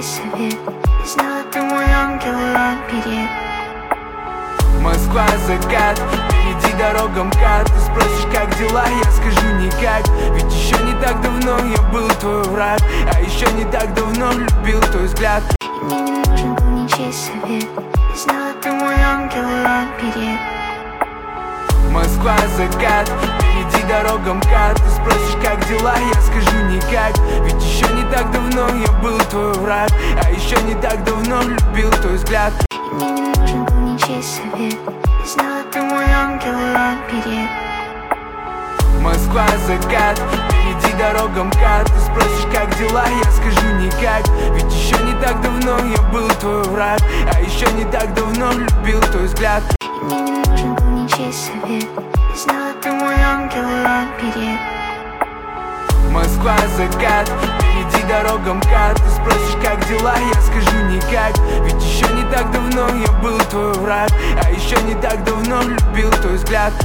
совет. И знала, ты мой ангел и оберег. Москва, закат, впереди дорога МКАД. Ты спросишь, как дела, я скажу никак. Ведь еще не так давно я был твой враг, а еще не так давно любил твой взгляд. И мне не нужен был ничей совет. И знала, ты мой ангел и оберег. Москва, закат, впереди дорога МКАД. Ты спросишь, как дела, я скажу никак. Ведь еще не так давно я был твой враг, а еще не так давно любил твой взгляд. И мне не нужен был ничей совет. И знала, ты мой ангел и оберег. Москва, закат, впереди дорога МКАД. Ты спросишь, как дела, я скажу никак. Ведь еще не так давно я был твой враг, а еще не так давно любил твой взгляд. И мне не нужен был ничей совет. И знала, ты мой ангел и оберег. Москва, закат, впереди дорога МКАД. Ты спросишь, как дела, я скажу никак. Ведь еще не так давно я был твой враг, а еще не так давно любил твой взгляд.